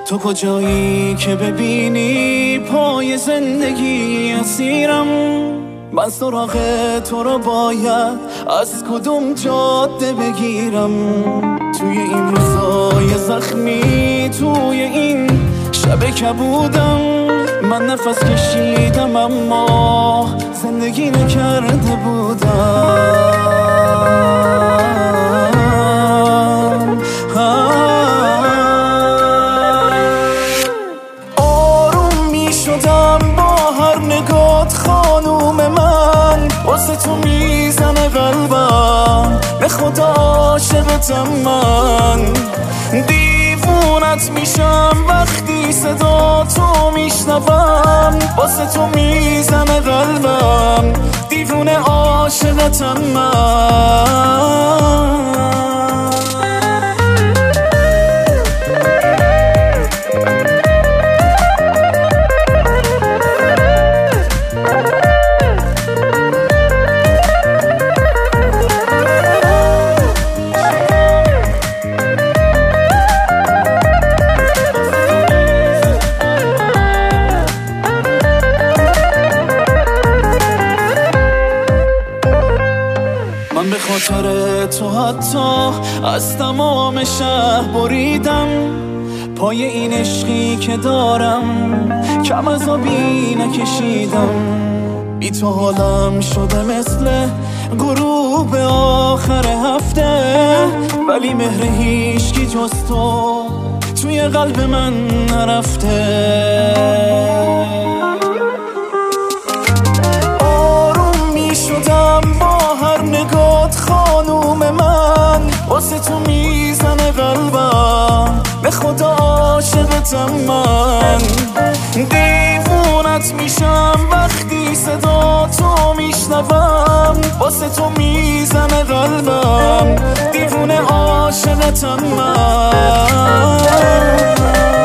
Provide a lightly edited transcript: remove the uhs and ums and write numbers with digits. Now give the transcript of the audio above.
تو کجایی که ببینی پای زندگی اسیرم؟ من سراغ تو رو باید از کدوم جاده بگیرم؟ توی این روزای زخمی، توی این شب کبودم، من نفس کشیدم اما زندگی نکرده بودم. آروم می شدم با هر نگات خانوم من، واسه تو میزنه قلبم، به خدا عاشقتم من. دیوونت میشم وقتی صدا تو میشنوم، واسه تو میزنه قلبم، دیوونه عاشقتم من. من به خاطر تو حتی از تمام شهر بریدم، پای این عشقی که دارم کم از آبی نکشیدم. بی تو حالم شده مثل غروب آخر هفته، ولی مهر هیچکی جز تو توی قلب من نرفته. آروم می شدم با هر نگات خانوم من، واسه تو میزنه قلبم، به خدا عاشقتم من. دیوونت میشم وقتی صدا تو میشنوم، واسه تو میزنه قلبم، دیوونه عاشقتم من.